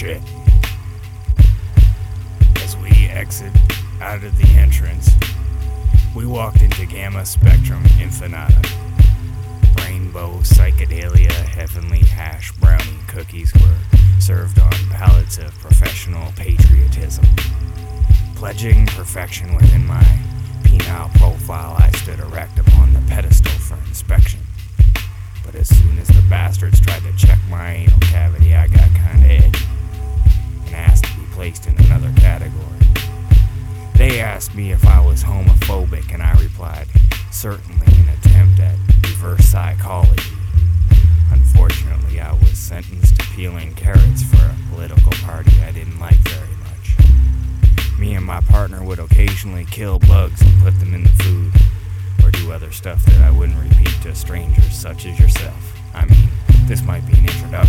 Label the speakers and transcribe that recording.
Speaker 1: shit. As we exit out of the entrance, we walked into Gamma Spectrum Infinata. Rainbow psychedelia heavenly hash brownie cookies were served on pallets of professional patriotism. Pledging perfection within my penile profile, I stood erect upon the pedestal for inspection. But as soon as the bastards tried to check my anal cavity, I got kinda edgy and asked to be placed in another category. They asked me if I was homophobic, and I replied, certainly an attempt at reverse psychology. Unfortunately, I was sentenced to peeling carrots for a political party I didn't like very much. Me and my partner would occasionally kill bugs and put them in the food, or do other stuff that I wouldn't repeat to strangers such as yourself. I mean, this might be an introduction.